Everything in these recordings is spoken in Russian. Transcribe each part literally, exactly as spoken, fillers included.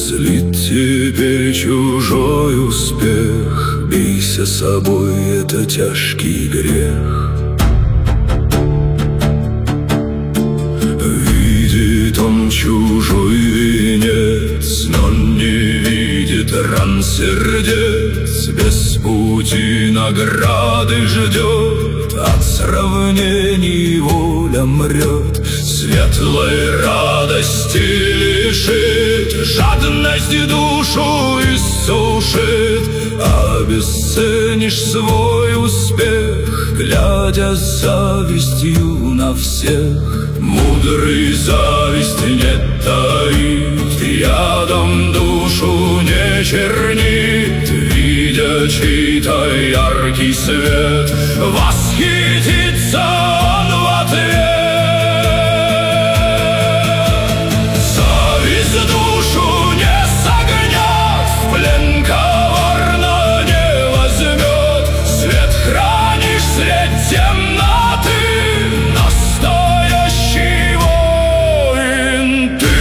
Злит теперь чужой успех, бейся собой, это тяжкий грех. Видит он чужой венец, но не видит ран сердец. Без пути награды ждет, от сравнений воля мрет. Светлой радости лишит, жадность душу иссушит. Обесценишь свой успех, глядя с завистью на всех. Мудрый зависть не таит, ядом душу не чернит. Видя чей-то яркий свет, восхитится он в ответ. Зависть душу не согнет, в плен коварно не возьмет. Свет хранишь средь темноты, настоящий воин ты.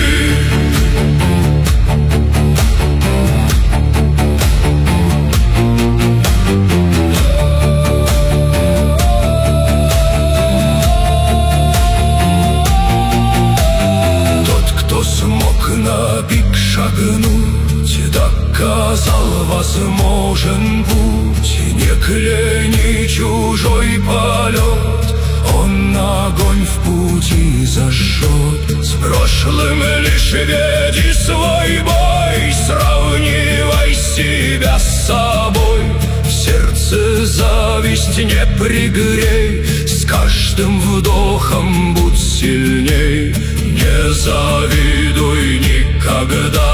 Смог на пик шагнуть, доказал возможен путь. Не кляни чужой полет, он огонь в пути зажжет. С прошлым лишь веди свой бой, сравнивай себя с собой. В сердце зависть не пригрей, с каждым вдохом будь сильней. Не завидуй никогда